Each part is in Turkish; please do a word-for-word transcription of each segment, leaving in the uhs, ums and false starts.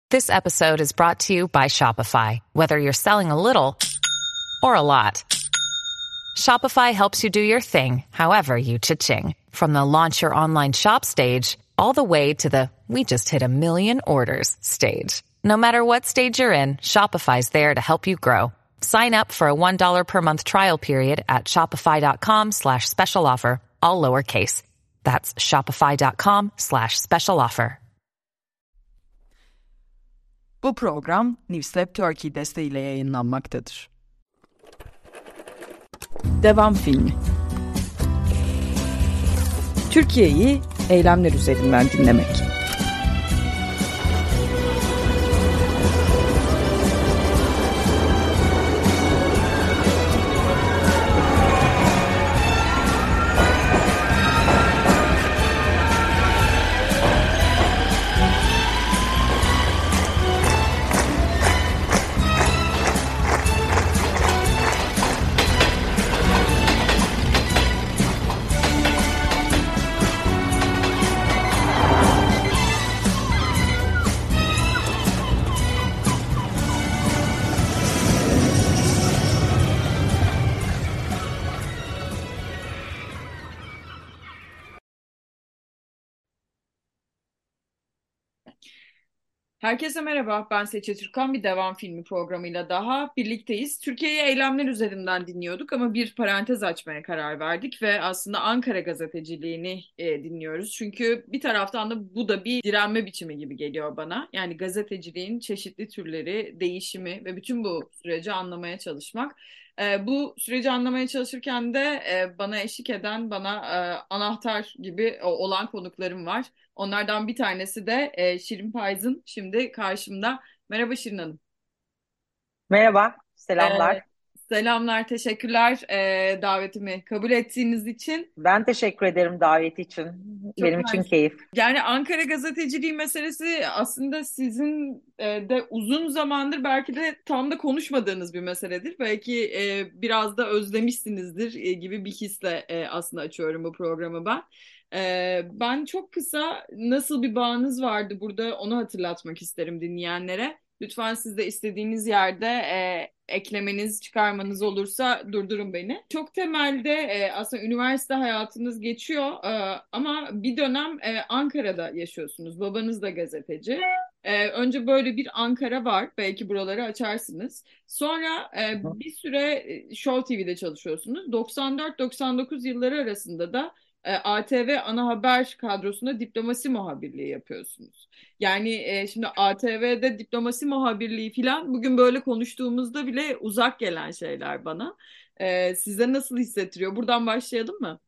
This episode is brought to you by Shopify. Whether you're selling a little or a lot, Shopify helps you do your thing, however you cha-ching. From the launch your online shop stage, all the way to the we just hit a million orders stage. No matter what stage you're in, Shopify's there to help you grow. Sign up for a one dollar per month trial period at shopify.com slash special offer, all lowercase. That's shopify.com slash special offer. Bu program Newslab Turkey desteğiyle yayınlanmaktadır. Devam filmi. Türkiye'yi eylemler üzerinden dinlemek. Herkese merhaba, ben Seçe Türkan. Bir devam filmi programıyla daha birlikteyiz. Türkiye'yi eylemler üzerinden dinliyorduk ama bir parantez açmaya karar verdik ve aslında Ankara gazeteciliğini e, dinliyoruz. Çünkü bir taraftan da bu da bir direnme biçimi gibi geliyor bana. Yani gazeteciliğin çeşitli türleri, değişimi ve bütün bu süreci anlamaya çalışmak. E, bu süreci anlamaya çalışırken de e, bana eşlik eden, bana e, anahtar gibi olan konuklarım var. Onlardan bir tanesi de e, Şirin Payzın şimdi karşımda. Merhaba Şirin Hanım. Merhaba, E, selamlar. Selamlar, teşekkürler e, davetimi kabul ettiğiniz için. Ben teşekkür ederim davet için. Çok Benim için mersi. keyif. Yani Ankara gazeteciliği meselesi aslında sizin e, de uzun zamandır belki de tam da konuşmadığınız bir meseledir. Belki e, biraz da özlemişsinizdir e, gibi bir hisle e, aslında açıyorum bu programı ben. E, ben çok kısa nasıl bir bağınız vardı burada onu hatırlatmak isterim dinleyenlere. Lütfen siz de istediğiniz yerde e, eklemeniz, çıkarmanız olursa durdurun beni. Çok temelde e, aslında üniversite hayatınız geçiyor e, ama bir dönem e, Ankara'da yaşıyorsunuz. Babanız da gazeteci. E, önce böyle bir Ankara var. Belki buraları açarsınız. Sonra e, Hı. bir süre e, Show T V'de çalışıyorsunuz. doksan dört doksan dokuz yılları arasında da e, A T V ana haber kadrosunda diplomasi muhabirliği yapıyorsunuz. Yani e, şimdi A T V'de diplomasi muhabirliği falan bugün böyle konuştuğumuzda bile uzak gelen şeyler bana. E, size nasıl hissettiriyor? Buradan başlayalım mı?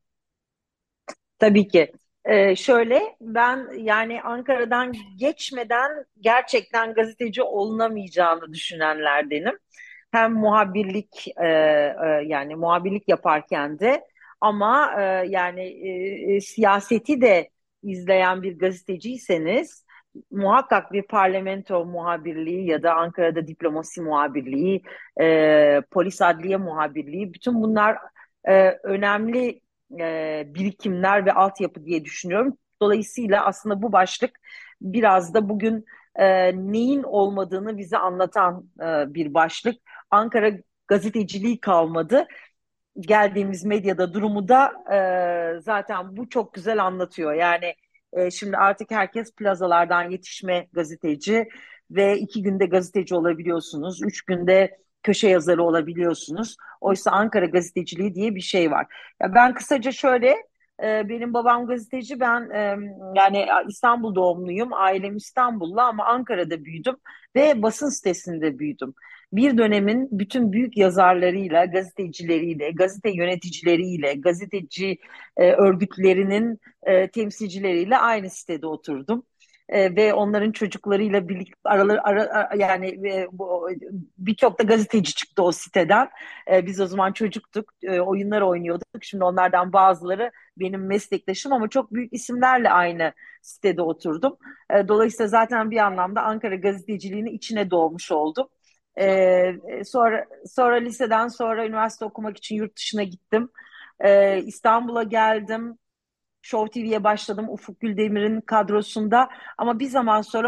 Tabii ki. Ee, şöyle, ben yani Ankara'dan geçmeden gerçekten gazeteci olunamayacağını düşünenlerdenim. Hem muhabirlik e, e, yani muhabirlik yaparken de ama e, yani e, e, siyaseti de izleyen bir gazeteciyseniz muhakkak bir parlamento muhabirliği ya da Ankara'da diplomasi muhabirliği, e, polis adliye muhabirliği, bütün bunlar e, önemli e, birikimler ve altyapı diye düşünüyorum. Dolayısıyla aslında bu başlık biraz da bugün e, neyin olmadığını bize anlatan e, bir başlık. Ankara gazeteciliği kalmadı. Geldiğimiz medyada durumu da e, zaten bu çok güzel anlatıyor. Yani e, şimdi artık herkes plazalardan yetişme gazeteci ve iki günde gazeteci olabiliyorsunuz, üç günde köşe yazarı olabiliyorsunuz. Oysa Ankara gazeteciliği diye bir şey var. Ya ben kısaca şöyle, e, benim babam gazeteci, ben e, yani İstanbul doğumluyum, ailem İstanbullu ama Ankara'da büyüdüm ve basın sitesinde büyüdüm. Bir dönemin bütün büyük yazarlarıyla, gazetecileriyle, gazete yöneticileriyle, gazeteci e, örgütlerinin e, temsilcileriyle aynı sitede oturdum. E, ve onların çocuklarıyla birlikte araları ara, ara- yani e, bu, birçok da gazeteci çıktı o siteden. E, biz o zaman çocuktuk, e, oyunlar oynuyorduk. Şimdi onlardan bazıları benim meslektaşım ama çok büyük isimlerle aynı sitede oturdum. E, dolayısıyla zaten bir anlamda Ankara gazeteciliğinin içine doğmuş oldum. Ee, sonra sonra liseden sonra üniversite okumak için yurt dışına gittim. Ee, İstanbul'a geldim. Show T V'ye başladım Ufuk Güldemir'in kadrosunda. Ama bir zaman sonra Murat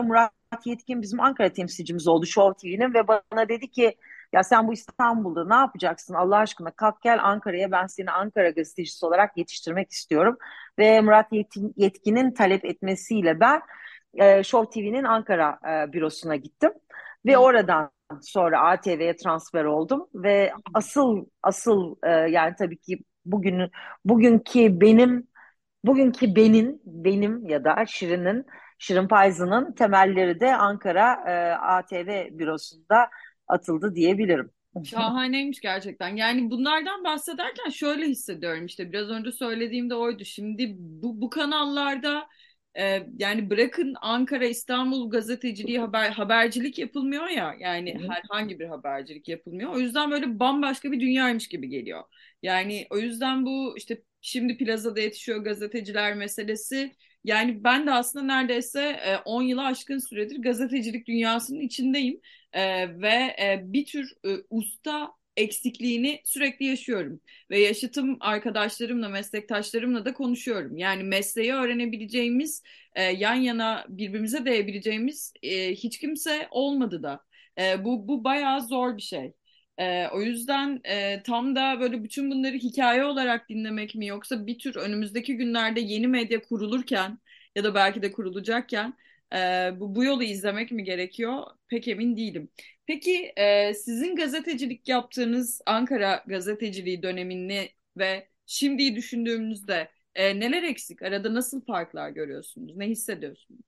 Yetkin bizim Ankara temsilcimiz oldu Show T V'nin ve bana dedi ki ya sen bu İstanbul'da ne yapacaksın Allah aşkına kalk gel Ankara'ya ben seni Ankara gazetecisi olarak yetiştirmek istiyorum. Ve Murat Yetkin, Yetkin'in talep etmesiyle ben e, Show T V'nin Ankara e, bürosuna gittim. Ve Hı. oradan sonra A T V'ye transfer oldum ve asıl asıl e, yani tabii ki bugün bugünkü benim bugünkü benim benim ya da Şirin'in Şirin Payzı'nın temelleri de Ankara e, A T V bürosunda atıldı diyebilirim. Şahaneymiş gerçekten. Yani bunlardan bahsederken şöyle hissediyorum işte biraz önce söylediğim de oydu. Şimdi bu, bu kanallarda e, yani bırakın Ankara, İstanbul gazeteciliği haber, habercilik yapılmıyor ya. Yani herhangi bir habercilik yapılmıyor. O yüzden böyle bambaşka bir dünyaymış gibi geliyor. Yani o yüzden bu işte şimdi plazada yetişiyor gazeteciler meselesi. Yani ben de aslında neredeyse e, on yılı aşkın süredir gazetecilik dünyasının içindeyim. Ee, ve e, bir tür e, usta eksikliğini sürekli yaşıyorum ve yaşıtım arkadaşlarımla, meslektaşlarımla da konuşuyorum. Yani mesleği öğrenebileceğimiz, e, yan yana birbirimize değebileceğimiz e, hiç kimse olmadı da. E, bu bu bayağı zor bir şey. E, o yüzden e, tam da böyle bütün bunları hikaye olarak dinlemek mi yoksa bir tür önümüzdeki günlerde yeni medya kurulurken ya da belki de kurulacakken ee, bu, bu yolu izlemek mi gerekiyor? Pek emin değilim. Peki e, sizin gazetecilik yaptığınız Ankara gazeteciliği dönemini ve şimdiyi düşündüğümüzde e, neler eksik? Arada nasıl farklar görüyorsunuz? Ne hissediyorsunuz?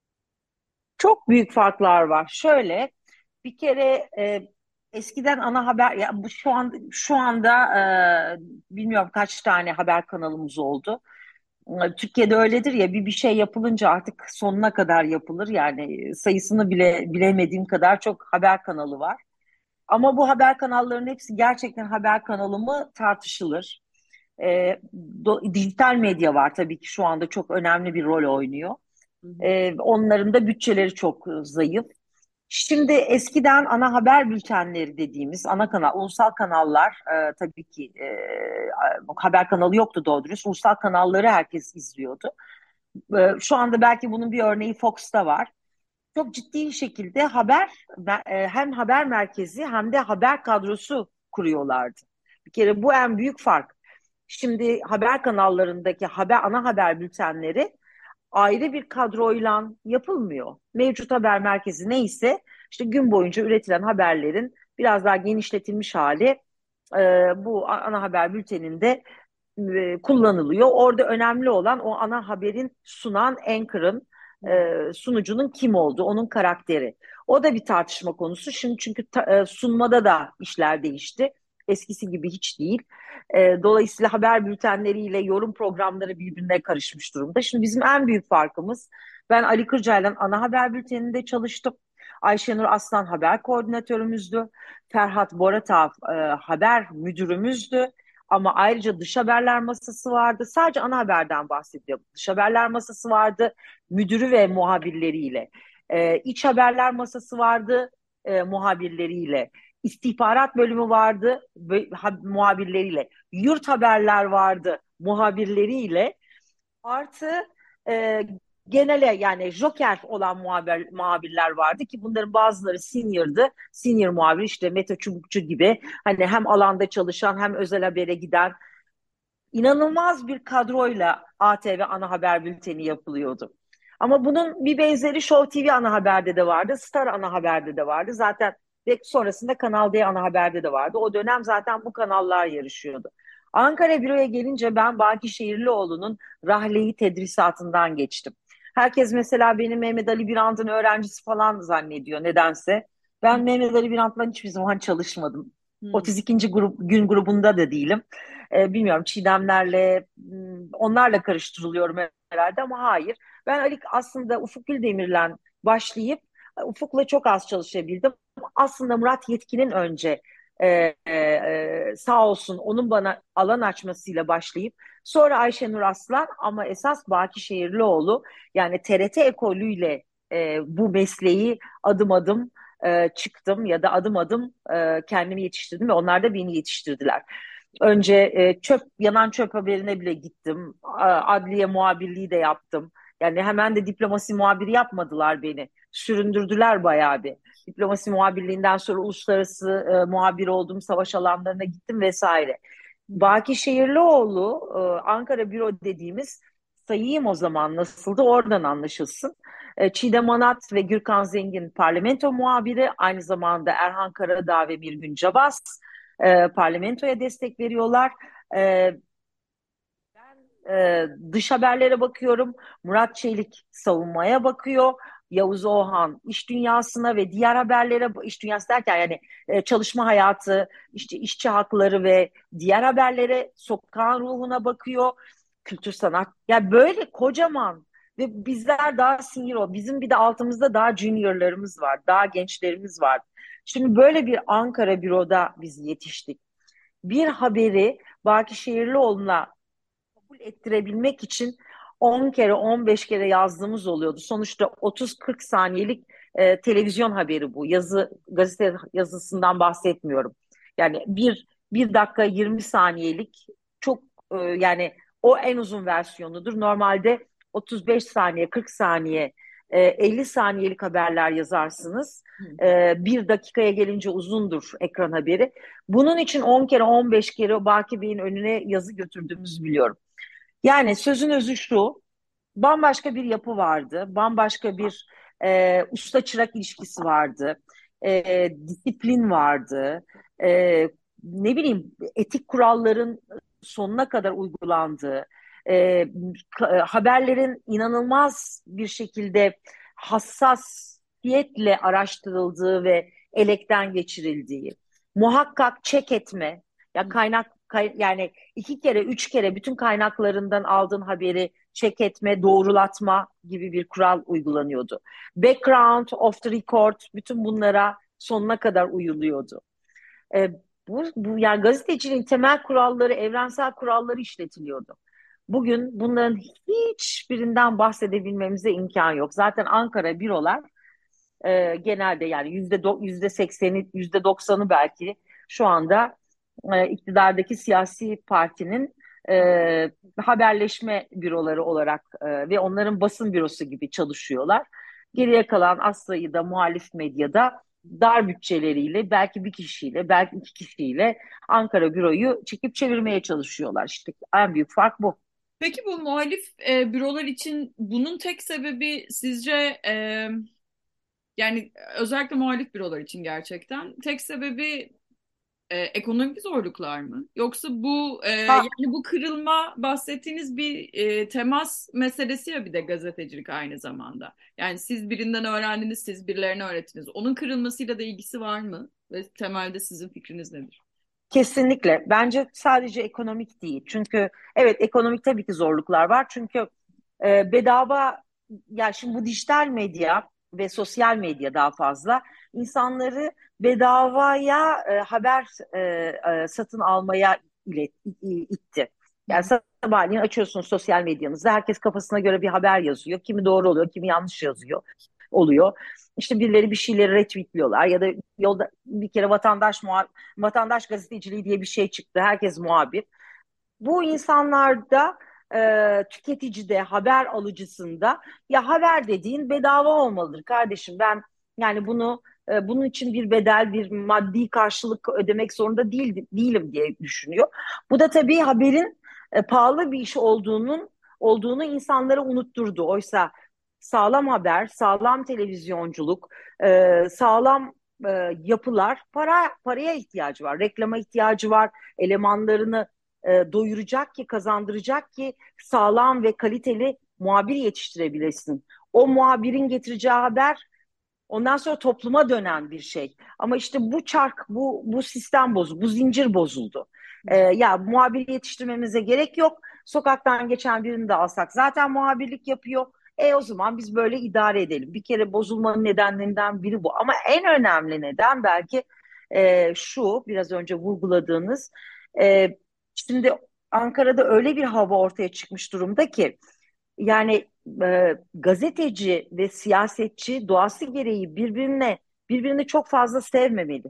Çok büyük farklar var. Şöyle bir kere e, eskiden ana haber ya bu şu an şu anda e, bilmiyorum kaç tane haber kanalımız oldu. Türkiye'de öyledir ya bir bir şey yapılınca artık sonuna kadar yapılır. Yani sayısını bile bilemediğim kadar çok haber kanalı var. Ama bu haber kanallarının hepsi gerçekten haber kanalı mı tartışılır. Ee, do- dijital medya var tabii ki şu anda çok önemli bir rol oynuyor. Hı hı. Ee, onların da bütçeleri çok zayıf. Şimdi eskiden ana haber bültenleri dediğimiz ana kanal, ulusal kanallar e, tabii ki e, haber kanalı yoktu doğru dürüst. Ulusal kanalları herkes izliyordu. E, şu anda belki bunun bir örneği Fox'ta var. Çok ciddi şekilde haber e, hem haber merkezi hem de haber kadrosu kuruyorlardı. Bir kere bu en büyük fark. Şimdi haber kanallarındaki haber ana haber bültenleri ayrı bir kadroyla yapılmıyor. Mevcut haber merkezi neyse işte gün boyunca üretilen haberlerin biraz daha genişletilmiş hali e, bu ana haber bülteninde e, kullanılıyor. Orada önemli olan o ana haberin sunan anchor'ın e, sunucunun kim olduğu, onun karakteri. O da bir tartışma konusu. Şimdi çünkü ta, e, sunmada da işler değişti. Eskisi gibi hiç değil. E, dolayısıyla haber bültenleriyle yorum programları birbirine karışmış durumda. Şimdi bizim en büyük farkımız ben Ali Kırca'yla ana haber bülteninde çalıştım. Ayşenur Aslan haber koordinatörümüzdü. Ferhat Boratağ e, haber müdürümüzdü. Ama ayrıca dış haberler masası vardı. Sadece ana haberden bahsediyorum. Dış haberler masası vardı. Müdürü ve muhabirleriyle. Ee, iç haberler masası vardı e, muhabirleriyle. İstihbarat bölümü vardı ha, muhabirleriyle. Yurt haberler vardı muhabirleriyle. Artı e, genele yani joker olan muhabir, muhabirler vardı ki bunların bazıları senior'dı. Senior muhabir işte Mete Çubukçu gibi hani hem alanda çalışan hem özel habere giden inanılmaz bir kadroyla A T V ana haber bülteni yapılıyordu. Ama bunun bir benzeri Show T V ana haberde de vardı, Star ana haberde de vardı. Zaten ve sonrasında Kanal D ana haberde de vardı. O dönem zaten bu kanallar yarışıyordu. Ankara Büro'ya gelince ben Baki Şehirlioğlu'nun Rahleyi tedrisatından geçtim. Herkes mesela beni Mehmet Ali Birand'ın öğrencisi falan zannediyor nedense. Ben Mehmet Ali Birand'la hiçbir zaman çalışmadım. Hmm. otuz ikinci grup, gün grubunda da değilim. E, bilmiyorum Çiğdemlerle onlarla karıştırılıyorum herhalde ama hayır. Ben Ali aslında Ufuk Güldemir'le başlayıp Ufuk'la çok az çalışabildim. Aslında Murat Yetkin'in önce e, e, sağ olsun onun bana alan açmasıyla başlayıp sonra Ayşenur Aslan ama esas Baki Şehirlioğlu yani T R T ekolüyle e, bu mesleği adım adım e, çıktım ya da adım adım e, kendimi yetiştirdim ve onlar da beni yetiştirdiler. Önce e, çöp yanan çöp haberine bile gittim. Adliye muhabirliği de yaptım. Yani hemen de diplomasi muhabiri yapmadılar beni. Süründürdüler bayağı bir. Diplomasi muhabirliğinden sonra uluslararası e, muhabir oldum, savaş alanlarına gittim vesaire. Baki Şehirlioğlu, e, Ankara Büro dediğimiz, sayayım o zaman nasıldı, oradan anlaşılsın. E, Çiğdem Anat ve Gürkan Zengin parlamento muhabiri, aynı zamanda Erhan Karadağ ve Mirgün Cabas e, parlamentoya destek veriyorlar. E, e, Dış haberlere bakıyorum. Murat Çelik savunmaya bakıyor. Yavuz Oğan iş dünyasına ve diğer haberlere, iş dünyası derken yani e, çalışma hayatı, işte işçi hakları ve diğer haberlere, sokağın ruhuna bakıyor. Kültür sanat. Ya böyle kocaman ve bizler daha senior o. Bizim bir de altımızda daha juniorlarımız var, daha gençlerimiz var. Şimdi böyle bir Ankara büroda biz yetiştik. Bir haberi Baki Şehirlioğlu'na kabul ettirebilmek için on kere on beş kere yazdığımız oluyordu. Sonuçta otuz kırk saniyelik e, televizyon haberi bu. Yazı, gazete yazısından bahsetmiyorum. Yani bir, bir dakika yirmi saniyelik çok e, yani o en uzun versiyonudur. Normalde otuz beş saniye, kırk saniye, e, elli saniyelik haberler yazarsınız. E, bir dakikaya gelince uzundur ekran haberi. Bunun için on kere on beş kere Baki Bey'in önüne yazı götürdüğümüzü biliyorum. Yani sözün özü şu, bambaşka bir yapı vardı, bambaşka bir e, usta çırak ilişkisi vardı, e, disiplin vardı, e, ne bileyim etik kuralların sonuna kadar uygulandığı, e, haberlerin inanılmaz bir şekilde hassasiyetle araştırıldığı ve elekten geçirildiği, muhakkak check etme, ya kaynak kay- yani iki kere, üç kere bütün kaynaklarından aldığın haberi check etme, doğrulatma gibi bir kural uygulanıyordu. Background, off the record, bütün bunlara sonuna kadar uyuluyordu. E, bu, bu yani gazeteciliğin temel kuralları, evrensel kuralları işletiliyordu. Bugün bunların hiçbirinden bahsedebilmemize imkan yok. Zaten Ankara bürolar e, genelde yani yüzde do, yüzde sekseni, yüzde doksanı belki şu anda e, iktidardaki siyasi partinin e, haberleşme büroları olarak e, ve onların basın bürosu gibi çalışıyorlar. Geriye kalan az sayıda muhalif medyada dar bütçeleriyle, belki bir kişiyle, belki iki kişiyle Ankara büroyu çekip çevirmeye çalışıyorlar. İşte en büyük fark bu. Peki bu muhalif e, bürolar için bunun tek sebebi sizce e, yani özellikle muhalif bürolar için gerçekten tek sebebi e, ekonomik zorluklar mı? Yoksa bu e, yani Ha, bu kırılma bahsettiğiniz bir e, temas meselesi ya bir de gazetecilik aynı zamanda. Yani siz birinden öğrendiniz, siz birilerine öğrettiniz. Onun kırılmasıyla da ilgisi var mı? Ve temelde sizin fikriniz nedir? kesinlikle. Bence sadece ekonomik değil. Çünkü evet, ekonomik tabii ki zorluklar var. Çünkü e, bedava, ya şimdi bu dijital medya ve sosyal medya daha fazla insanları bedavaya e, haber e, e, satın almaya ilet, i- itti. Yani sabahleyin açıyorsun sosyal medyanızda, herkes kafasına göre bir haber yazıyor. Kimi doğru oluyor, kimi yanlış yazıyor oluyor. İşte birileri bir şeyleri retweetliyorlar ya da yolda bir kere vatandaş muha- vatandaş gazeteciliği diye bir şey çıktı. Herkes muhabir. Bu insanlarda e, tüketicide, haber alıcısında, ya haber dediğin bedava olmalıdır kardeşim. Ben yani bunu e, bunun için bir bedel, bir maddi karşılık ödemek zorunda değil, değilim diye düşünüyor. Bu da tabii haberin e, pahalı bir iş olduğunun olduğunu insanlara unutturdu. Oysa sağlam haber, sağlam televizyonculuk, e, sağlam e, yapılar para paraya ihtiyacı var, reklama ihtiyacı var, elemanlarını e, doyuracak ki, kazandıracak ki sağlam ve kaliteli muhabir yetiştirebilesin. O muhabirin getireceği haber ondan sonra topluma dönen bir şey. Ama işte bu çark, bu bu sistem bozuldu, bu zincir bozuldu. E, ya muhabir yetiştirmemize gerek yok. Sokaktan geçen birini de alsak zaten muhabirlik yapıyor. E o zaman biz böyle idare edelim. Bir kere bozulmanın nedenlerinden biri bu. Ama en önemli neden belki e, şu biraz önce vurguladığınız. E, Şimdi Ankara'da öyle bir hava ortaya çıkmış durumda ki yani e, gazeteci ve siyasetçi doğası gereği birbirine birbirini çok fazla sevmemeli.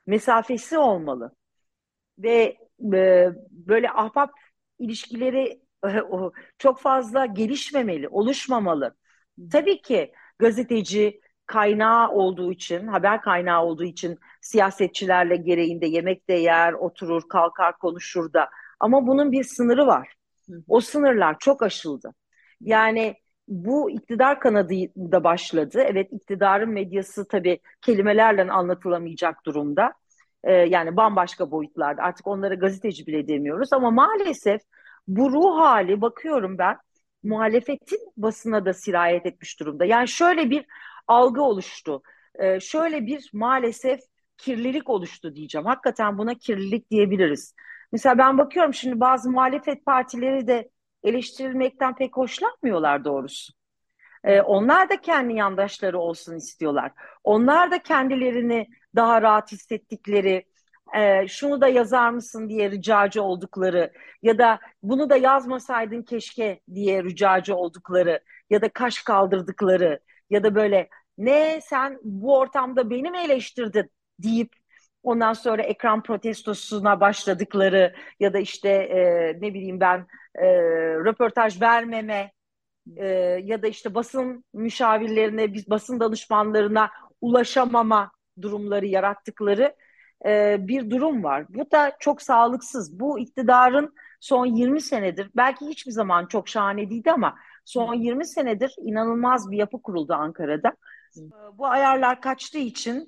Mesafesi olmalı ve e, böyle ahbap ilişkileri o çok fazla gelişmemeli, oluşmamalı. Tabii ki gazeteci kaynağı olduğu için, haber kaynağı olduğu için siyasetçilerle gereğinde yemek de yer, oturur, kalkar, konuşur da. Ama bunun bir sınırı var. O sınırlar çok aşıldı. Yani bu iktidar kanadı da başladı. Evet, iktidarın medyası tabii kelimelerle anlatılamayacak durumda. Ee, yani bambaşka boyutlarda. Artık onlara gazeteci bile demiyoruz. Ama maalesef bu ruh hali bakıyorum ben muhalefetin basına da sirayet etmiş durumda. Yani şöyle bir algı oluştu. Ee, şöyle bir maalesef kirlilik oluştu diyeceğim. Hakikaten buna kirlilik diyebiliriz. Mesela ben bakıyorum şimdi bazı muhalefet partileri de eleştirilmekten pek hoşlanmıyorlar doğrusu. Ee, onlar da kendi yandaşları olsun istiyorlar. Onlar da kendilerini daha rahat hissettikleri, e, şunu da yazar mısın diye ricacı oldukları ya da bunu da yazmasaydın keşke diye ricacı oldukları ya da kaş kaldırdıkları ya da böyle ne sen bu ortamda beni mi eleştirdin deyip ondan sonra ekran protestosuna başladıkları ya da işte e, ne bileyim ben e, röportaj vermeme e, ya da işte basın müşavirlerine, biz basın danışmanlarına ulaşamama durumları yarattıkları e, bir durum var. Bu da çok sağlıksız. Bu iktidarın son yirmi senedir, belki hiçbir zaman çok şahane değildi ama son yirmi senedir inanılmaz bir yapı kuruldu Ankara'da. E, Bu ayarlar kaçtığı için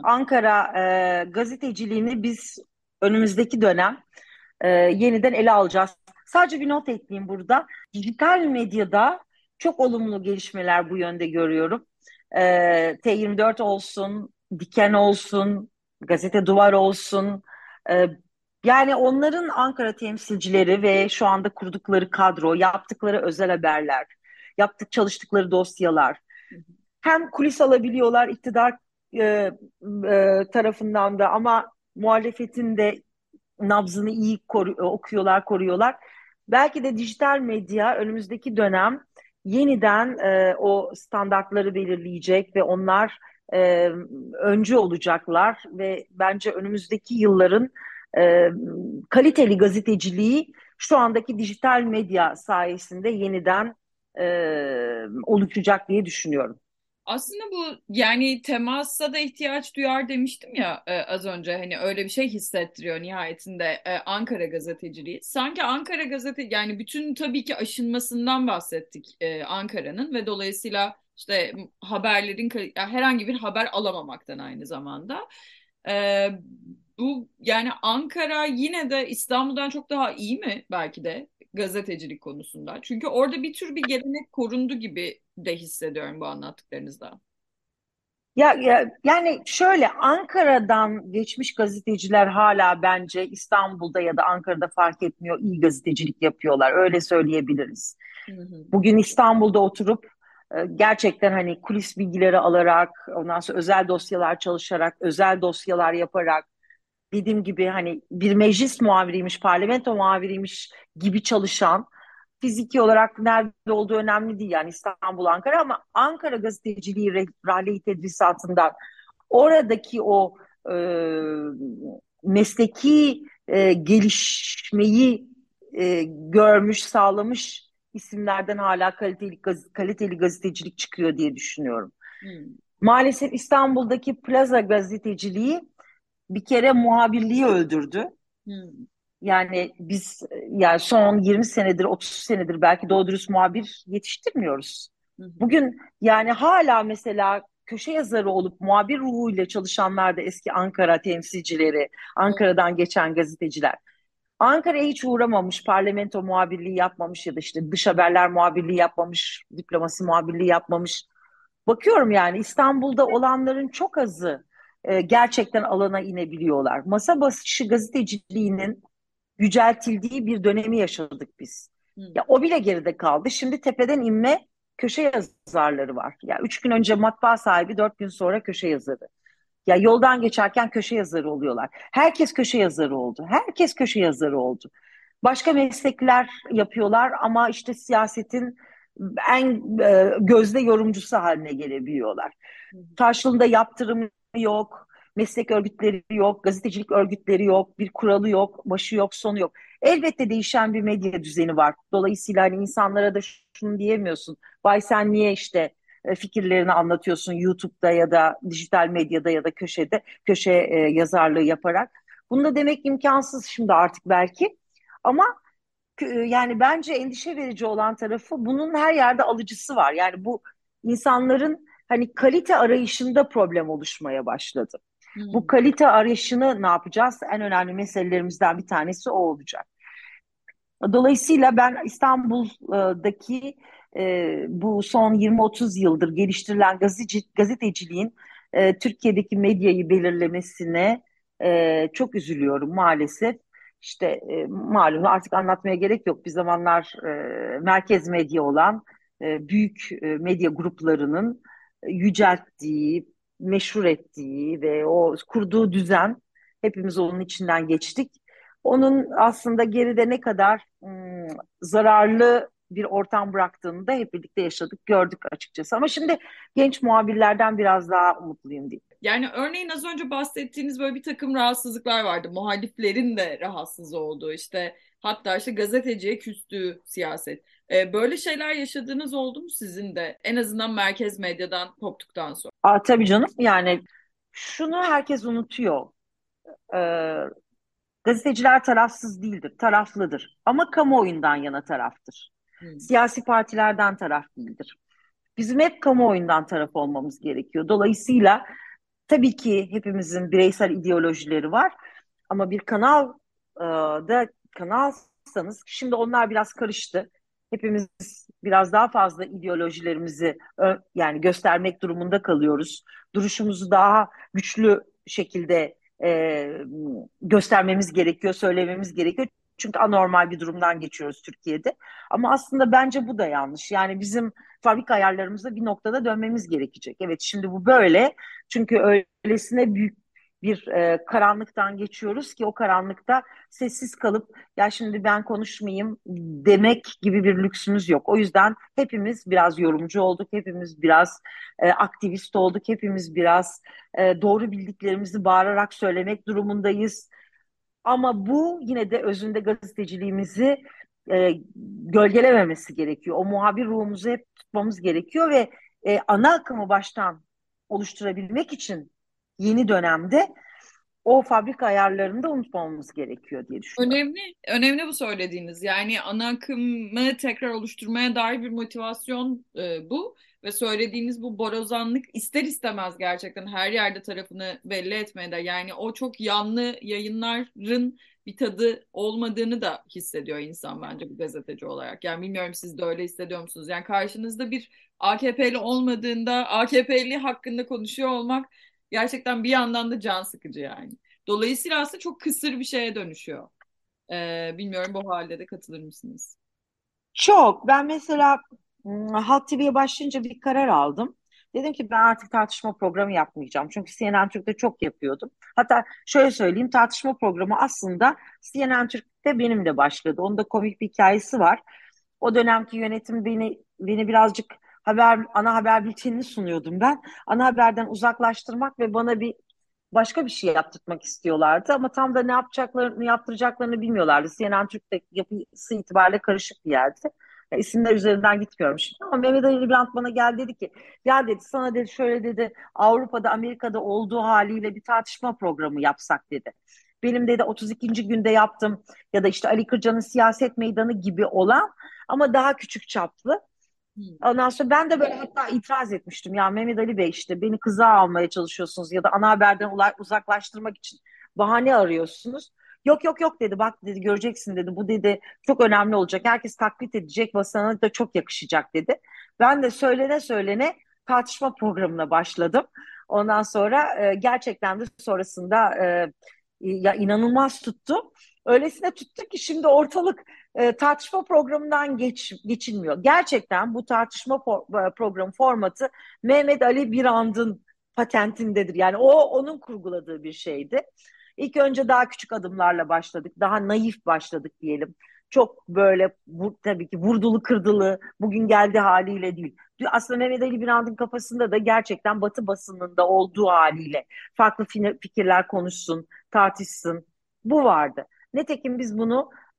Ankara e, gazeteciliğini biz önümüzdeki dönem e, yeniden ele alacağız. Sadece bir not ekleyeyim burada. Dijital medyada çok olumlu gelişmeler bu yönde görüyorum. Ee, T yirmi dört olsun, Diken olsun, Gazete Duvar olsun. Ee, yani onların Ankara temsilcileri ve şu anda kurdukları kadro, yaptıkları özel haberler, yaptık çalıştıkları dosyalar. Hem kulis alabiliyorlar iktidar e, e, tarafından da ama muhalefetin de nabzını iyi koru- okuyorlar, koruyorlar. Belki de dijital medya önümüzdeki dönem yeniden e, o standartları belirleyecek ve onlar e, öncü olacaklar ve bence önümüzdeki yılların e, kaliteli gazeteciliği şu andaki dijital medya sayesinde yeniden e, oluşacak diye düşünüyorum. Aslında bu yani temasa da ihtiyaç duyar demiştim ya e, az önce hani öyle bir şey hissettiriyor nihayetinde e, Ankara gazeteciliği. Sanki Ankara gazete yani bütün tabii ki aşınmasından bahsettik e, Ankara'nın ve dolayısıyla işte haberlerin kal- ya herhangi bir haber alamamaktan aynı zamanda. E, Bu yani Ankara yine de İstanbul'dan çok daha iyi mi belki de gazetecilik konusunda? Çünkü orada bir tür bir gelenek korundu gibi de hissediyorum bu anlattıklarınızda. Ya, ya yani şöyle Ankara'dan geçmiş gazeteciler hala bence İstanbul'da ya da Ankara'da fark etmiyor iyi gazetecilik yapıyorlar. Öyle söyleyebiliriz. Hı hı. Bugün İstanbul'da oturup e, gerçekten hani kulis bilgileri alarak, ondan sonra özel dosyalar çalışarak, özel dosyalar yaparak dediğim gibi hani bir meclis muhabiriymiş, parlamento muhabiriymiş gibi çalışan fiziki olarak nerede olduğu önemli değil yani İstanbul, Ankara ama Ankara gazeteciliği re- ralli tedrisatından oradaki o e, mesleki e, gelişmeyi e, görmüş, sağlamış isimlerden hala kaliteli, gaz- kaliteli gazetecilik çıkıyor diye düşünüyorum. Hı Maalesef İstanbul'daki plaza gazeteciliği bir kere muhabirliği öldürdü. hı. Yani biz yani son yirmi senedir, otuz senedir belki doğru dürüst muhabir yetiştirmiyoruz. Hı hı. Bugün yani hala mesela köşe yazarı olup muhabir ruhuyla çalışanlar da eski Ankara temsilcileri, Ankara'dan geçen gazeteciler. Ankara'ya hiç uğramamış, parlamento muhabirliği yapmamış ya da işte dış haberler muhabirliği yapmamış, diplomasi muhabirliği yapmamış. Bakıyorum yani İstanbul'da olanların çok azı e, gerçekten alana inebiliyorlar. Masa başı gazeteciliğinin yüceltildiği bir dönemi yaşadık biz. Hı Ya o bile geride kaldı. Şimdi tepeden inme köşe yazarları var. Ya üç gün önce matbaa sahibi, dört gün sonra köşe yazarı. Ya yoldan geçerken köşe yazarı oluyorlar. Herkes köşe yazarı oldu. Herkes köşe yazarı oldu. Başka meslekler yapıyorlar ama işte siyasetin en e, gözde yorumcusu haline gelebiliyorlar. hı. Karşılığında yaptırım yok, meslek örgütleri yok, gazetecilik örgütleri yok, bir kuralı yok, başı yok, sonu yok. Elbette değişen bir medya düzeni var. Dolayısıyla hani insanlara da şunu diyemiyorsun. Vay sen niye işte e, fikirlerini anlatıyorsun YouTube'da ya da dijital medyada ya da köşede köşe e, yazarlığı yaparak. Bunu da demek imkansız şimdi artık belki. Ama kö- yani bence endişe verici olan tarafı bunun her yerde alıcısı var. Yani bu insanların hani kalite arayışında problem oluşmaya başladı. Bu Hmm. kalite arayışını ne yapacağız? En önemli meselelerimizden bir tanesi o olacak. Dolayısıyla ben İstanbul'daki e, bu son yirmi otuz yıldır geliştirilen gazeteci, gazeteciliğin e, Türkiye'deki medyayı belirlemesine e, çok üzülüyorum maalesef. İşte e, malum artık anlatmaya gerek yok. Bir zamanlar e, merkez medya olan e, büyük e, medya gruplarının e, yücelttiği, meşhur ettiği ve o kurduğu düzen hepimiz onun içinden geçtik. Onun aslında geride ne kadar ım, zararlı bir ortam bıraktığını da hep birlikte yaşadık, gördük açıkçası. Ama şimdi genç muhabirlerden biraz daha umutluyum diyeyim. Yani örneğin az önce bahsettiğiniz böyle bir takım rahatsızlıklar vardı. Muhaliflerin de rahatsız olduğu işte hatta işte gazeteciye küstüğü siyaset. Ee, böyle şeyler yaşadığınız oldu mu sizin de? En azından merkez medyadan koptuktan sonra. Aa, tabii canım yani şunu herkes unutuyor. Ee, Gazeteciler tarafsız değildir, taraflıdır. Ama kamuoyundan yana taraftır. Hmm. Siyasi partilerden taraf değildir. Bizim hep kamuoyundan taraf olmamız gerekiyor. Dolayısıyla tabii ki hepimizin bireysel ideolojileri var ama bir kanal e, da kanalsanız şimdi onlar biraz karıştı. Hepimiz biraz daha fazla ideolojilerimizi ö- yani göstermek durumunda kalıyoruz. Duruşumuzu daha güçlü şekilde e, göstermemiz gerekiyor, söylememiz gerekiyor. Çünkü anormal bir durumdan geçiyoruz Türkiye'de. Ama aslında bence bu da yanlış. Yani bizim fabrika ayarlarımıza bir noktada dönmemiz gerekecek. Evet şimdi bu böyle. Çünkü öylesine büyük bir e, karanlıktan geçiyoruz ki o karanlıkta sessiz kalıp ya şimdi ben konuşmayayım demek gibi bir lüksümüz yok. O yüzden hepimiz biraz yorumcu olduk, hepimiz biraz e, aktivist olduk, hepimiz biraz e, doğru bildiklerimizi bağırarak söylemek durumundayız. Ama bu yine de özünde gazeteciliğimizi e, gölgelememesi gerekiyor. O muhabir ruhumuzu hep tutmamız gerekiyor ve e, ana akımı baştan oluşturabilmek için yeni dönemde o fabrika ayarlarını da unutmamamız gerekiyor diye düşünüyorum. Önemli, önemli bu söylediğiniz. Yani ana akımı tekrar oluşturmaya dair bir motivasyon e, bu. Ve söylediğiniz bu borazanlık ister istemez gerçekten her yerde tarafını belli etmeye de. Yani o çok yanlı yayınların bir tadı olmadığını da hissediyor insan bence bu gazeteci olarak. Yani bilmiyorum siz de öyle hissediyor musunuz? Yani karşınızda bir A K P'li olmadığında A K P'li hakkında konuşuyor olmak gerçekten bir yandan da can sıkıcı yani. Dolayısıyla aslında çok kısır bir şeye dönüşüyor. Ee, bilmiyorum bu halde de katılır mısınız? Çok. Ben mesela m, Halk T V'ye başlayınca bir karar aldım. Dedim ki ben artık tartışma programı yapmayacağım. Çünkü C N N Türk'te çok yapıyordum. Hatta şöyle söyleyeyim tartışma programı aslında C N N Türk'te benim de başladı. Onun da komik bir hikayesi var. O dönemki yönetim beni beni birazcık haber ana haber bültenini sunuyordum ben. Ana haberden uzaklaştırmak ve bana bir başka bir şey yaptırmak istiyorlardı ama tam da ne yapacaklarını, yaptıracaklarını bilmiyorlardı. C N N Türk'te yapısı itibariyle karışık bir yerdi. Ya, isimler üzerinden gitmiyorum şimdi ama Mehmet Ali Birant bana geldi dedi ki ya dedi sana dedi şöyle dedi Avrupa'da Amerika'da olduğu haliyle bir tartışma programı yapsak dedi. Benim dedi otuz ikinci günde yaptım ya da işte Ali Kırca'nın siyaset meydanı gibi olan ama daha küçük çaplı. Hmm. Ondan sonra ben de böyle hatta itiraz etmiştim. Ya Mehmet Ali Bey işte beni kıza almaya çalışıyorsunuz ya da ana haberden ula- uzaklaştırmak için bahane arıyorsunuz. Yok yok yok dedi bak dedi göreceksin dedi bu dedi çok önemli olacak. Herkes taklit edecek ve sana da çok yakışacak dedi. Ben de söylene söylene tartışma programına başladım. Ondan sonra e, gerçekten de sonrasında e, ya inanılmaz tuttu. Öylesine tuttu ki şimdi ortalık e, tartışma programından geç, geçilmiyor. Gerçekten bu tartışma for, e, program formatı Mehmet Ali Birand'ın patentindedir. Yani o onun kurguladığı bir şeydi. İlk önce daha küçük adımlarla başladık. Daha naif başladık diyelim. Çok böyle bu, tabii ki vurdulu kırdılı bugün geldiği haliyle değil. Aslında Mehmet Ali Birand'ın kafasında da gerçekten Batı basınında olduğu haliyle farklı fikirler konuşsun, tartışsın. Bu vardı. Nitekim biz bunu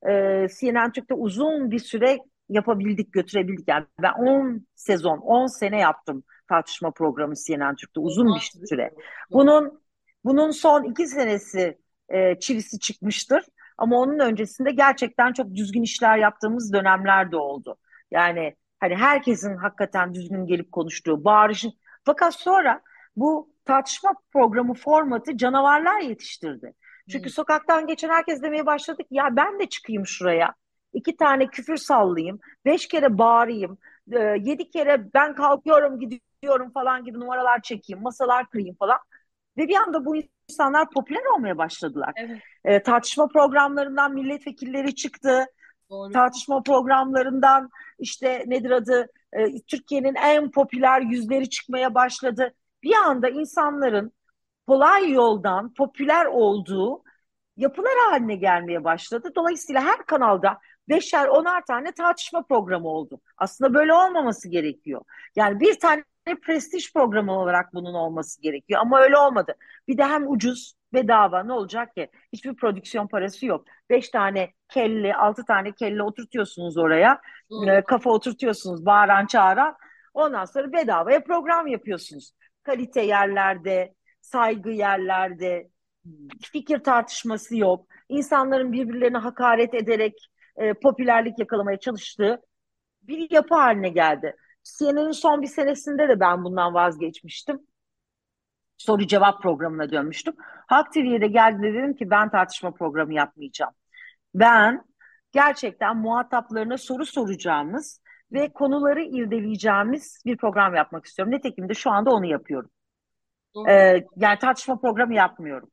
e, C N N Türk'te uzun bir süre yapabildik, götürebildik. Yani ben on sezon, on sene yaptım tartışma programı C N N Türk'te uzun bir süre. Bunun bunun son iki senesi e, çivisi çıkmıştır. Ama onun öncesinde gerçekten çok düzgün işler yaptığımız dönemler de oldu. Yani hani herkesin hakikaten düzgün gelip konuştuğu, bağırışın. Fakat sonra bu tartışma programı formatı canavarlar yetiştirdi. Çünkü Hmm. sokaktan geçen herkes demeye başladık ya ben de çıkayım şuraya. İki tane küfür sallayayım, beş kere bağırayım, e, yedi kere ben kalkıyorum gidiyorum falan gibi numaralar çekeyim, masalar kırayım falan. Ve bir anda bu insanlar popüler olmaya başladılar. Evet, E, tartışma programlarından milletvekilleri çıktı. doğru. Tartışma programlarından işte nedir adı e, Türkiye'nin en popüler yüzleri çıkmaya başladı. Bir anda insanların kolay yoldan popüler olduğu yapılar haline gelmeye başladı. Dolayısıyla her kanalda beşer, onar tane tartışma programı oldu. Aslında böyle olmaması gerekiyor. Yani bir tane prestij programı olarak bunun olması gerekiyor. Ama öyle olmadı. Bir de hem ucuz, bedava ne olacak ki? Hiçbir prodüksiyon parası yok. Beş tane kelle, altı tane kelle oturtuyorsunuz oraya. Doğru. E, kafa oturtuyorsunuz, bağıran çağıran. Ondan sonra bedavaya program yapıyorsunuz. Kalite yerlerde, saygı yerlerde, fikir tartışması yok. İnsanların birbirlerine hakaret ederek e, popülerlik yakalamaya çalıştığı bir yapı haline geldi. C N N'in son bir senesinde de ben bundan vazgeçmiştim. Soru cevap programına dönmüştüm. Halk T V'ye de geldiğinde dedim ki ben tartışma programı yapmayacağım. Ben gerçekten muhataplarına soru soracağımız ve konuları irdeleyeceğimiz bir program yapmak istiyorum. Nitekim de şu anda onu yapıyorum. Doğru. Ee, yani tartışma programı yapmıyorum.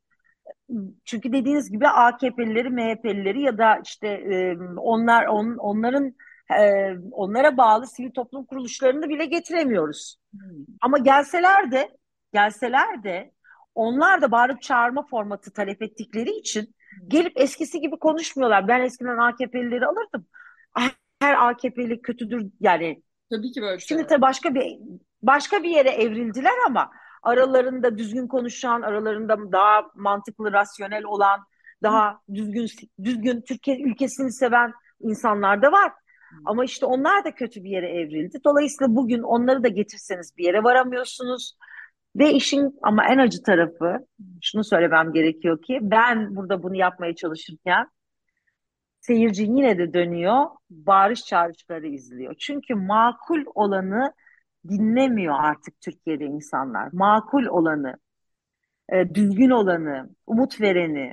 Çünkü dediğiniz gibi A K P'lileri, M H P'lileri ya da işte e, onlar on, onların e, onlara bağlı sivil toplum kuruluşlarını bile getiremiyoruz. Hmm. Ama gelseler de gelseler de onlar da bağırıp çağırma formatı talep ettikleri için gelip eskisi gibi konuşmuyorlar. Ben eskiden A K P'lileri alırdım. Her A K P'li kötüdür yani. Tabii ki böyle bir şey Şimdi var. tabii başka bir başka bir yere evrildiler ama aralarında düzgün konuşan, aralarında daha mantıklı, rasyonel olan, daha düzgün düzgün Türkiye ülkesini seven insanlar da var. Ama işte onlar da kötü bir yere evrildi. Dolayısıyla bugün onları da getirseniz bir yere varamıyorsunuz. Ve işin ama en acı tarafı, şunu söylemem gerekiyor ki ben burada bunu yapmaya çalışırken seyirci yine de dönüyor, bağırış çağrışları izliyor. Çünkü makul olanı dinlemiyor artık Türkiye'de insanlar. Makul olanı, e, düzgün olanı, umut vereni,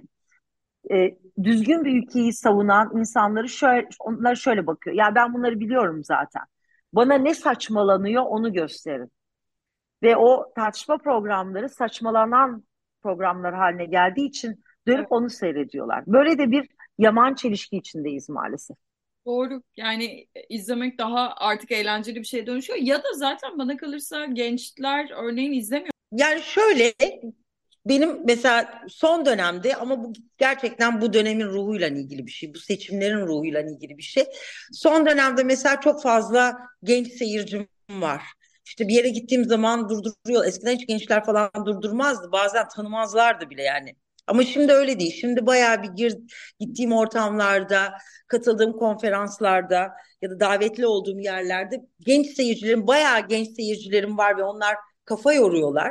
e, düzgün bir ülkeyi savunan insanları şöyle, onlara şöyle bakıyor. Ya ben bunları biliyorum zaten. Bana ne saçmalanıyor onu gösterin. Ve o tartışma programları saçmalanan programlar haline geldiği için Evet, dönüp onu seyrediyorlar. Böyle de bir yaman çelişki içindeyiz maalesef. doğru. Yani e, izlemek daha artık eğlenceli bir şeye dönüşüyor. Ya da zaten bana kalırsa gençler örneğin izlemiyor. Yani şöyle benim mesela son dönemde ama bu gerçekten bu dönemin ruhuyla ilgili bir şey. Bu seçimlerin ruhuyla ilgili bir şey. Son dönemde mesela çok fazla genç seyircim var. İşte bir yere gittiğim zaman durduruyor. Eskiden hiç gençler falan durdurmazdı. Bazen tanımazlardı bile yani. Ama şimdi öyle değil. Şimdi bayağı bir gir, gittiğim ortamlarda, katıldığım konferanslarda ya da davetli olduğum yerlerde genç seyircilerim, bayağı genç seyircilerim var ve onlar kafa yoruyorlar,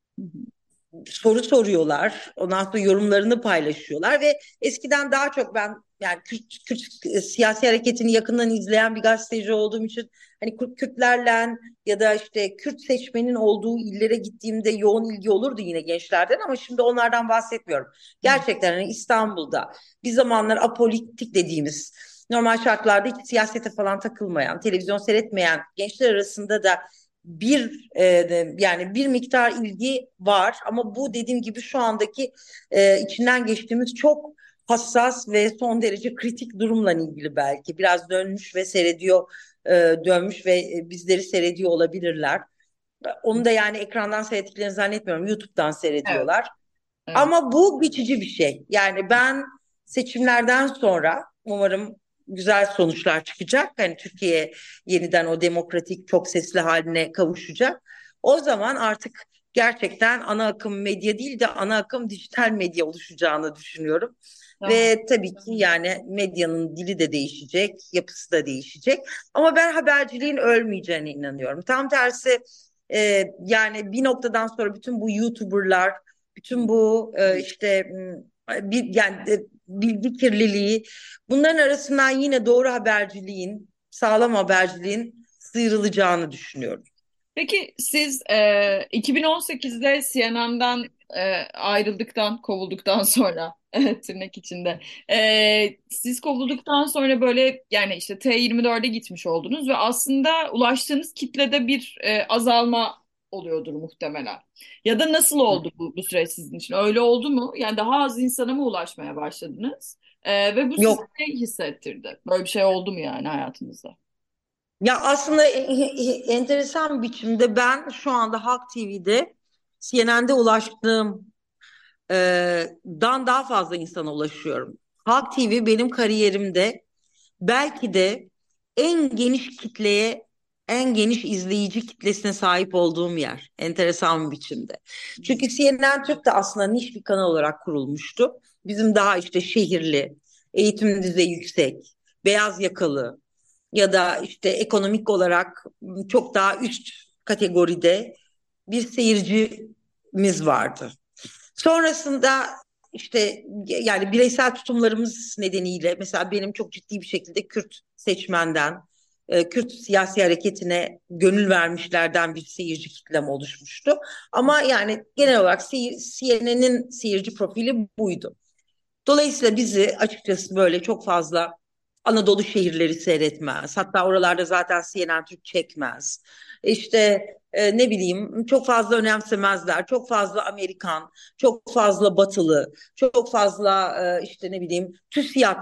soru soruyorlar. Ondan sonra yorumlarını paylaşıyorlar ve eskiden daha çok ben yani Kürt, Kürt siyasi hareketini yakından izleyen bir gazeteci olduğum için hani Kürt, Kürtlerle ya da işte Kürt seçmenin olduğu illere gittiğimde yoğun ilgi olurdu yine gençlerden ama şimdi onlardan bahsetmiyorum. Gerçekten hani İstanbul'da bir zamanlar apolitik dediğimiz normal şartlarda hiç siyasete falan takılmayan, televizyon seyretmeyen gençler arasında da bir e, yani bir miktar ilgi var ama bu dediğim gibi şu andaki e, içinden geçtiğimiz çok hassas ve son derece kritik durumla ilgili belki biraz dönmüş ve seyrediyor e, dönmüş ve e, bizleri seyrediyor olabilirler. Onu da yani ekrandan seyrettiklerini zannetmiyorum. YouTube'dan Evet, seyrediyorlar. evet. Ama bu geçici bir şey. Yani ben seçimlerden sonra umarım güzel sonuçlar çıkacak. Hani Türkiye yeniden o demokratik çok sesli haline kavuşacak. O zaman artık gerçekten ana akım medya değil de ana akım dijital medya oluşacağını düşünüyorum. Tamam. Ve tabii ki yani medyanın dili de değişecek, yapısı da değişecek. Ama ben haberciliğin ölmeyeceğine inanıyorum. Tam tersi e, yani bir noktadan sonra bütün bu YouTuber'lar, bütün bu e, işte m, bir yani e, bilgi kirliliği, bunların arasından yine doğru haberciliğin, sağlam haberciliğin sıyrılacağını düşünüyorum. Peki siz e, iki bin on sekizde C N N'den e, ayrıldıktan, kovulduktan sonra tırnak içinde e, siz kovulduktan sonra böyle yani işte T yirmi dörde gitmiş oldunuz ve aslında ulaştığınız kitlede bir e, azalma oluyordur muhtemelen. Ya da nasıl oldu bu, bu süreç sizin için? Öyle oldu mu? Yani daha az insana mı ulaşmaya başladınız? E, ve bu size Yok. ne hissettirdi? Böyle bir şey oldu mu yani hayatınızda? Ya aslında e- e- enteresan bir biçimde ben şu anda Halk T V'de C N N'de ulaştığım e, dan daha fazla insana ulaşıyorum. Halk T V benim kariyerimde belki de en geniş kitleye, en geniş izleyici kitlesine sahip olduğum yer. Enteresan bir biçimde. Çünkü C N N Türk de aslında niş bir kanal olarak kurulmuştu. Bizim daha işte şehirli, eğitim düzeyi yüksek, beyaz yakalı ya da işte ekonomik olarak çok daha üst kategoride bir seyircimiz vardı. Sonrasında işte yani bireysel tutumlarımız nedeniyle mesela benim çok ciddi bir şekilde Kürt seçmenden, e, Kürt siyasi hareketine gönül vermişlerden bir seyirci kitlem oluşmuştu. Ama yani genel olarak C N N'in seyirci profili buydu. Dolayısıyla bizi açıkçası böyle çok fazla Anadolu şehirleri seyretmez. Hatta oralarda zaten C N N Türk çekmez. İşte e, ne bileyim çok fazla önemsemezler. Çok fazla Amerikan, çok fazla Batılı, çok fazla e, işte ne bileyim TÜSİAD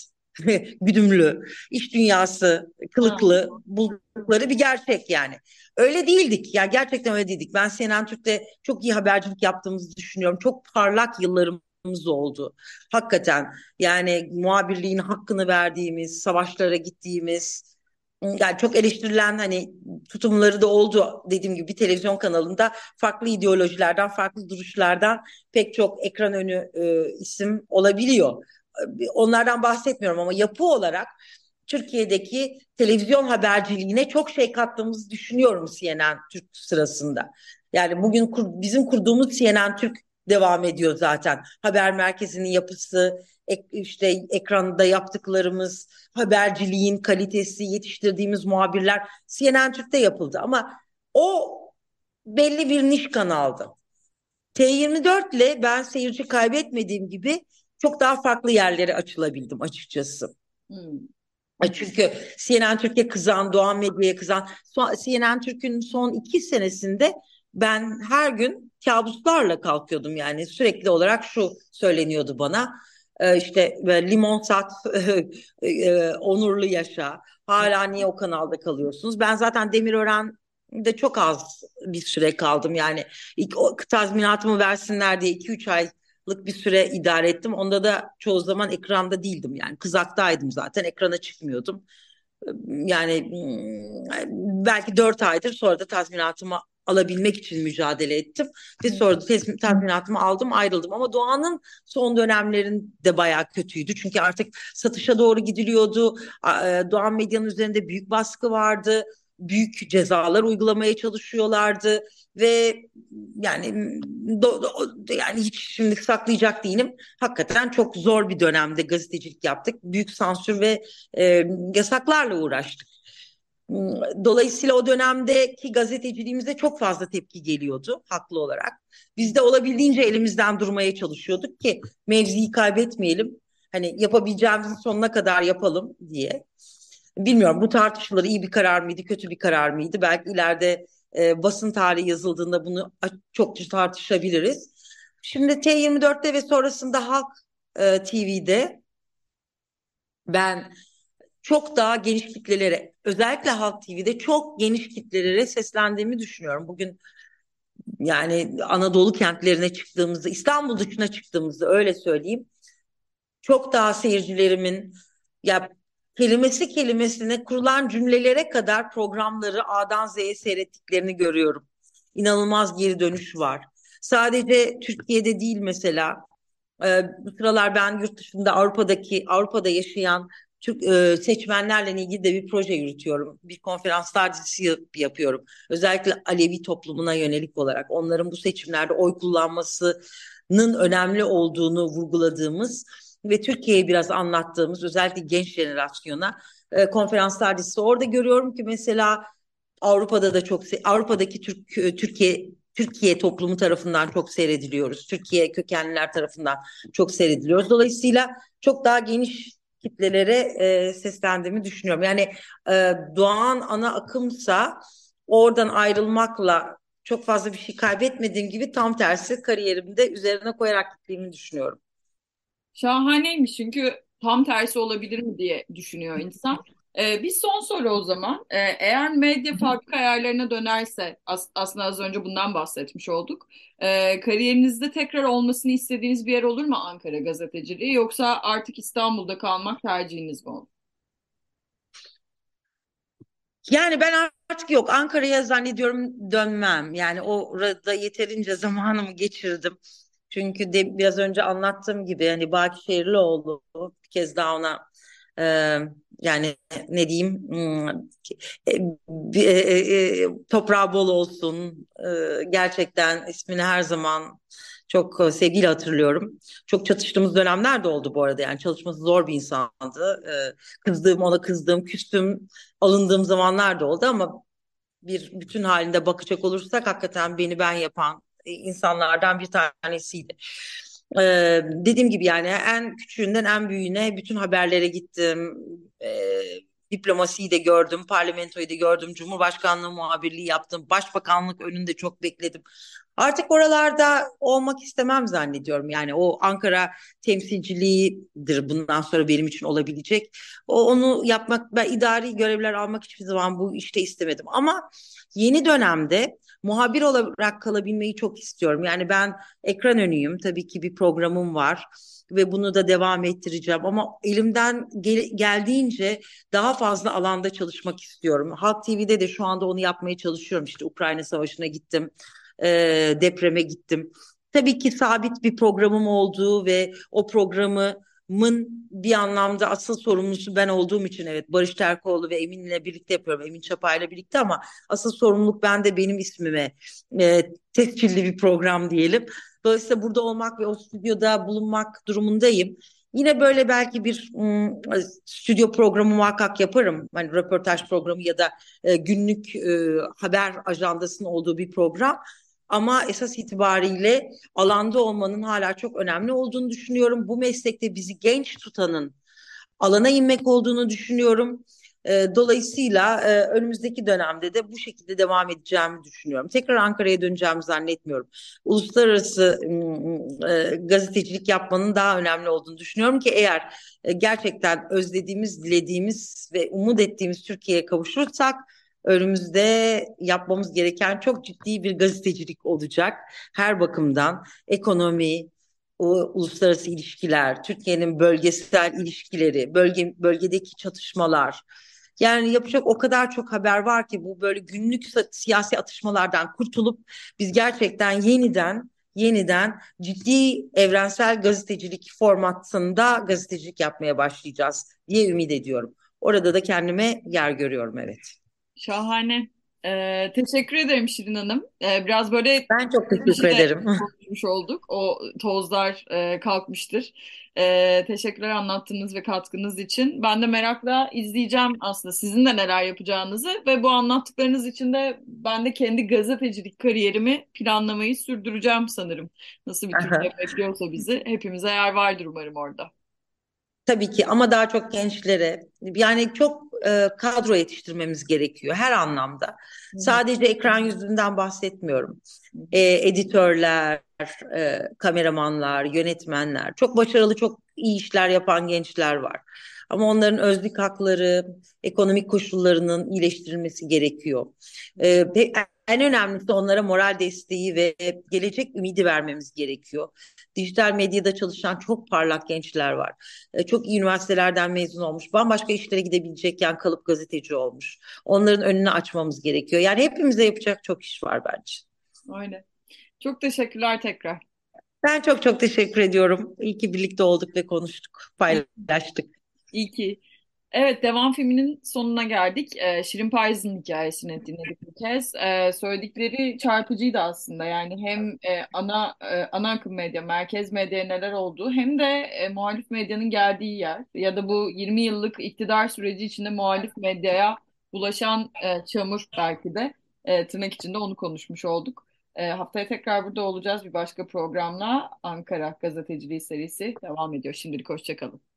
güdümlü, iş dünyası Ha. kılıklı buldukları bir gerçek yani. Öyle değildik ya, gerçekten öyle değildik. Ben C N N Türk'te çok iyi habercilik yaptığımızı düşünüyorum. Çok parlak yıllarımız oldu. Hakikaten yani muhabirliğin hakkını verdiğimiz, savaşlara gittiğimiz, yani çok eleştirilen hani tutumları da oldu, dediğim gibi bir televizyon kanalında farklı ideolojilerden, farklı duruşlardan pek çok ekran önü e, isim olabiliyor. Onlardan bahsetmiyorum ama yapı olarak Türkiye'deki televizyon haberciliğine çok şey kattığımızı düşünüyorum C N N Türk sırasında. Yani bugün kur, bizim kurduğumuz C N N Türk devam ediyor zaten. Haber merkezinin yapısı, ek, işte ekranda yaptıklarımız, haberciliğin kalitesi, yetiştirdiğimiz muhabirler C N N Türk'te yapıldı. Ama o belli bir niş kanaldı. T yirmi dört ile ben seyirci kaybetmediğim gibi çok daha farklı yerlere açılabildim açıkçası. Hmm. Çünkü C N N Türkiye kızan, Doğan Medya'ya kızan, C N N Türk'ün son iki senesinde ben her gün kabuslarla kalkıyordum. Yani sürekli olarak şu söyleniyordu bana, e, işte limon sat, e, onurlu yaşa, hala niye o kanalda kalıyorsunuz? Ben zaten Demirören'de çok az bir süre kaldım. Yani ilk o tazminatımı versinler diye iki üç ay bir süre idare ettim. Onda da çoğu zaman ekranda değildim, yani kızaktaydım zaten, ekrana çıkmıyordum. Yani belki dört aydır, sonra da tazminatımı alabilmek için mücadele ettim ve sonra da tazminatımı aldım, ayrıldım. Ama Doğan'ın son dönemlerinde bayağı kötüydü çünkü artık satışa doğru gidiliyordu. Doğan Medya'nın üzerinde büyük baskı vardı, büyük cezalar uygulamaya çalışıyorlardı ve yani do, do, yani hiç şimdi saklayacak değilim. Hakikaten çok zor bir dönemde gazetecilik yaptık. Büyük sansür ve e, yasaklarla uğraştık. Dolayısıyla o dönemdeki gazeteciliğimize çok fazla tepki geliyordu haklı olarak. Biz de olabildiğince elimizden durmaya çalışıyorduk ki mevziyi kaybetmeyelim. Hani yapabileceğimizin sonuna kadar yapalım diye. Bilmiyorum, bu tartışmalar iyi bir karar mıydı, kötü bir karar mıydı? Belki ileride e, basın tarihi yazıldığında bunu çokça tartışabiliriz. Şimdi T yirmi dörtte ve sonrasında Halk e, T V'de ben çok daha geniş kitlelere, özellikle Halk T V'de çok geniş kitlelere seslendiğimi düşünüyorum. Bugün yani Anadolu kentlerine çıktığımızda, İstanbul dışına çıktığımızda öyle söyleyeyim, çok daha seyircilerimin ya kelimesi kelimesine kurulan cümlelere kadar programları A'dan Z'ye seyrettiklerini görüyorum. inanılmaz geri dönüş var. Sadece Türkiye'de değil mesela. Ee, bu sıralar ben yurt dışında Avrupa'daki Avrupa'da yaşayan Türk e, seçmenlerle ilgili de bir proje yürütüyorum. Bir konferanslar dizisi yap- yapıyorum. Özellikle Alevi toplumuna yönelik olarak onların bu seçimlerde oy kullanmasının önemli olduğunu vurguladığımız ve Türkiye'yi biraz anlattığımız özellikle genç jenerasyona e, konferanslar dizisi. Orada görüyorum ki mesela Avrupa'da da çok se- Avrupa'daki Türk Türkiye Türkiye toplumu tarafından çok seyrediliyoruz. Türkiye kökenliler tarafından çok seyrediliyoruz. Dolayısıyla çok daha geniş kitlelere e, seslendiğimi düşünüyorum. Yani e, doğan ana akımsa oradan ayrılmakla çok fazla bir şey kaybetmediğim gibi tam tersi kariyerimde üzerine koyarak gittiğimi düşünüyorum. Şahaneymiş çünkü tam tersi olabilir mi diye düşünüyor insan. Ee, bir son soru o zaman. Ee, eğer medya fabrika ayarlarına dönerse, as- aslında az önce bundan bahsetmiş olduk. Ee, kariyerinizde tekrar olmasını istediğiniz bir yer olur mu Ankara gazeteciliği, yoksa artık İstanbul'da kalmak tercihiniz mi olur? Yani ben artık yok Ankara'ya zannediyorum dönmem. Yani orada yeterince zamanımı geçirdim. Çünkü de biraz önce anlattığım gibi hani Bakirçehirlioğlu bir kez daha ona e, yani ne diyeyim hmm, e, bir- e, e, e, toprağı bol olsun. E, gerçekten ismini her zaman çok e, sevgiyle hatırlıyorum. Çok çatıştığımız dönemler de oldu bu arada. Yani çalışması zor bir insandı. E, kızdığım ona kızdığım, küstüm, alındığım zamanlar da oldu ama bir bütün halinde bakacak olursak hakikaten beni ben yapan e, insanlardan bir tanesiydi. Ee, dediğim gibi yani en küçüğünden en büyüğüne bütün haberlere gittim. Ee, diplomasiyi de gördüm, parlamentoyu da gördüm, Cumhurbaşkanlığı muhabirliği yaptım, başbakanlık önünde çok bekledim. Artık oralarda olmak istemem zannediyorum. Yani o Ankara temsilciliğidir bundan sonra benim için olabilecek. O onu yapmak, ben idari görevler almak hiçbir zaman bu işte istemedim. Ama yeni dönemde muhabir olarak kalabilmeyi çok istiyorum. Yani ben ekran önüyüm. Tabii ki bir programım var ve bunu da devam ettireceğim. Ama elimden gel- geldiğince daha fazla alanda çalışmak istiyorum. Halk T V'de de şu anda onu yapmaya çalışıyorum. İşte Ukrayna Savaşı'na gittim, e, depreme gittim. Tabii ki sabit bir programım olduğu ve o programı Mın bir anlamda asıl sorumlusu ben olduğum için evet Barış Terkoğlu ve Emin'le birlikte yapıyorum. Emin Çapa'yla birlikte ama asıl sorumluluk bende benim ismime e, tescilli bir program diyelim. Dolayısıyla burada olmak ve o stüdyoda bulunmak durumundayım. Yine böyle belki bir ım, stüdyo programı muhakkak yaparım. Hani röportaj programı ya da e, günlük e, haber ajandasının olduğu bir program. Ama esas itibariyle alanda olmanın hala çok önemli olduğunu düşünüyorum. Bu meslekte bizi genç tutanın alana inmek olduğunu düşünüyorum. E, dolayısıyla e, önümüzdeki dönemde de bu şekilde devam edeceğimi düşünüyorum. Tekrar Ankara'ya döneceğimi zannetmiyorum. Uluslararası e, gazetecilik yapmanın daha önemli olduğunu düşünüyorum ki eğer e, gerçekten özlediğimiz, dilediğimiz ve umut ettiğimiz Türkiye'ye kavuşursak önümüzde yapmamız gereken çok ciddi bir gazetecilik olacak. Her bakımdan ekonomi, o uluslararası ilişkiler, Türkiye'nin bölgesel ilişkileri, bölge bölgedeki çatışmalar. Yani yapacak o kadar çok haber var ki bu böyle günlük siyasi atışmalardan kurtulup biz gerçekten yeniden yeniden ciddi evrensel gazetecilik formatında gazetecilik yapmaya başlayacağız diye ümit ediyorum. Orada da kendime yer görüyorum evet. Şahane. Ee, teşekkür ederim Şirin Hanım. Ee, biraz böyle Ben çok işi teşekkür de ederim. konuşmuş olduk. O tozlar e, kalkmıştır. Ee, teşekkürler anlattığınız ve katkınız için. Ben de merakla izleyeceğim aslında sizin de neler yapacağınızı ve bu anlattıklarınız için de ben de kendi gazetecilik kariyerimi planlamayı sürdüreceğim sanırım. Nasıl bir Türkiye bekliyorsa bizi, hepimize yer vardır umarım orada. Tabii ki ama daha çok gençlere yani çok e, kadro yetiştirmemiz gerekiyor her anlamda. Hı hı. Sadece ekran yüzünden bahsetmiyorum. E, editörler, e, kameramanlar, yönetmenler çok başarılı çok iyi işler yapan gençler var. Ama onların özlük hakları, ekonomik koşullarının iyileştirilmesi gerekiyor. E, ve en önemlisi onlara moral desteği ve gelecek ümidi vermemiz gerekiyor. Dijital medyada çalışan çok parlak gençler var. E, çok iyi üniversitelerden mezun olmuş, bambaşka işlere gidebilecekken kalıp gazeteci olmuş. Onların önünü açmamız gerekiyor. Yani hepimize yapacak çok iş var bence. Öyle. Çok teşekkürler tekrar. Ben çok çok teşekkür ediyorum. İyi ki birlikte olduk ve konuştuk, İyi, paylaştık. iyi ki. Evet, devam filminin sonuna geldik. Ee, Şirin Paris'in hikayesini dinledik bu kez. Ee, söyledikleri çarpıcıydı aslında. Yani hem e, ana e, ana akım medya, merkez medyaya neler olduğu hem de e, muhalif medyanın geldiği yer ya da bu yirmi yıllık iktidar süreci içinde muhalif medyaya bulaşan e, çamur belki de e, tırnak içinde onu konuşmuş olduk. E, haftaya tekrar burada olacağız bir başka programla. Ankara Gazeteciliği serisi devam ediyor. Şimdilik hoşça kalın.